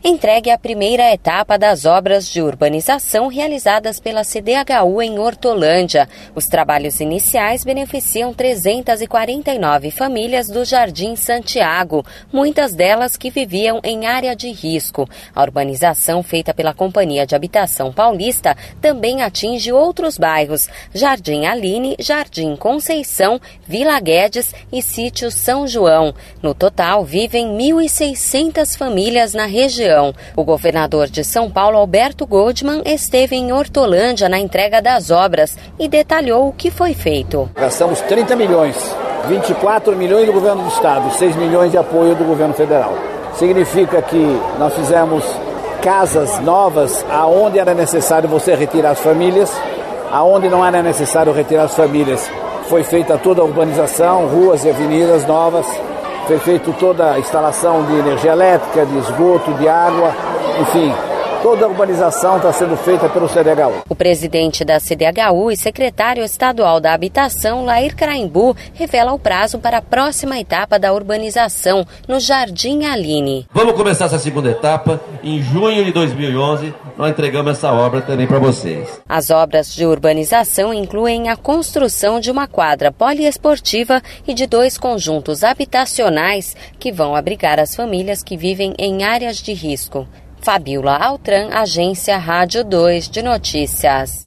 entregue a primeira etapa das obras de urbanização realizadas pela CDHU em Hortolândia. Os trabalhos iniciais beneficiam 349 famílias do Jardim Santiago, muitas delas que viviam em área de risco. A urbanização feita pela Companhia de Habitação Paulista também atinge outros bairros: Jardim Aline, Jardim Conceição, Vila Guedes e Sítio São João. No total, vivem 1.600 famílias na região. O governador de São Paulo, Alberto Goldman, esteve em Hortolândia na entrega das obras e detalhou o que foi feito. Gastamos 30 milhões, 24 milhões do governo do estado, 6 milhões de apoio do governo federal. Significa que nós fizemos casas novas aonde era necessário você retirar as famílias, aonde não era necessário retirar as famílias. Foi feita toda a urbanização, ruas e avenidas novas. Foi feita toda a instalação de energia elétrica, de esgoto, de água, enfim, toda a urbanização está sendo feita pelo CDHU. O presidente da CDHU e secretário estadual da Habitação, Lair Craimbu, revela o prazo para a próxima etapa da urbanização no Jardim Aline. Vamos começar essa segunda etapa. Em junho de 2011, nós entregamos essa obra também para vocês. As obras de urbanização incluem a construção de uma quadra poliesportiva e de 2 conjuntos habitacionais que vão abrigar as famílias que vivem em áreas de risco. Fabiola Altran, Agência Rádio 2 de Notícias.